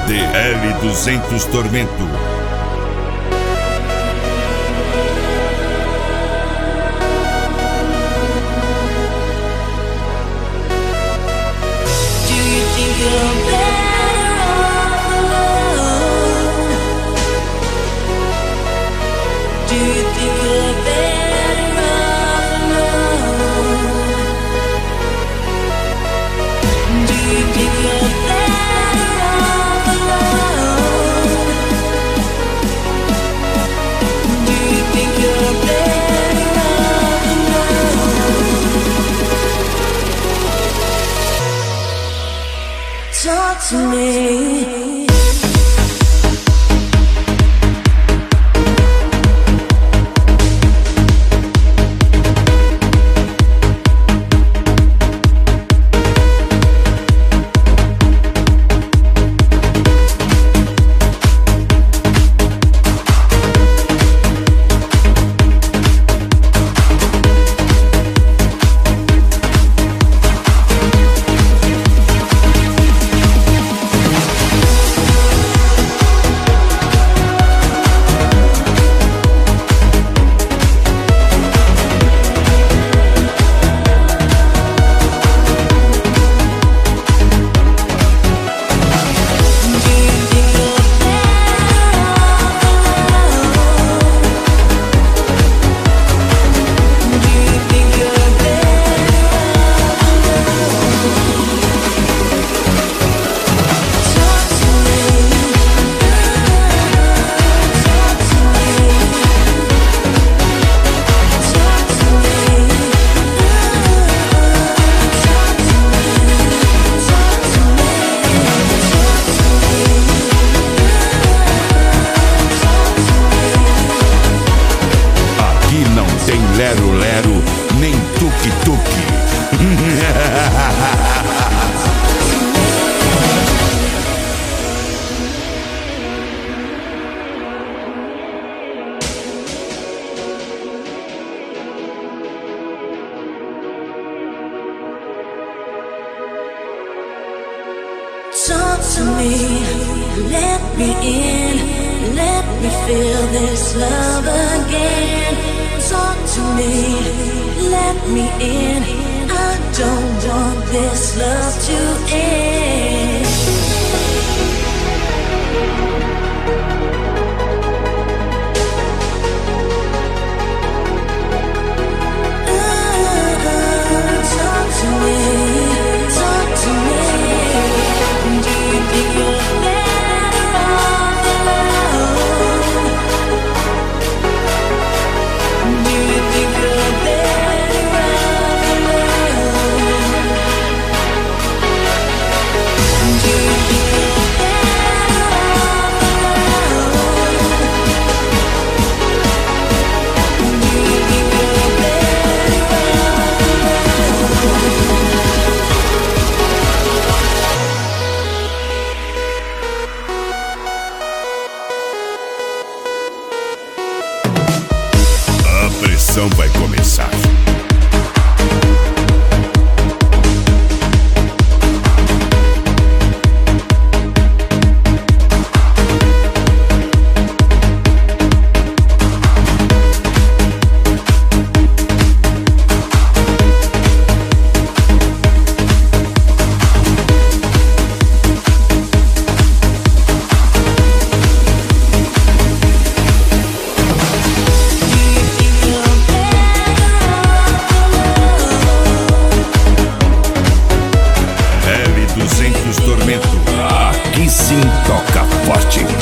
DL200 Tormento. Talk to me. Lero, lero, nem tuque-tuque. Talk to me, let me in, let me feel this love again. Talk to me, let me in, I don't want this love to end. Talk to me, talk to me. Do you think you're better off alone? Do you think you're better off alone? Do you think you're better off alone? Do you think you're better off alone? A pressão vai começar. L200 Tormento. Aqui sim toca forte.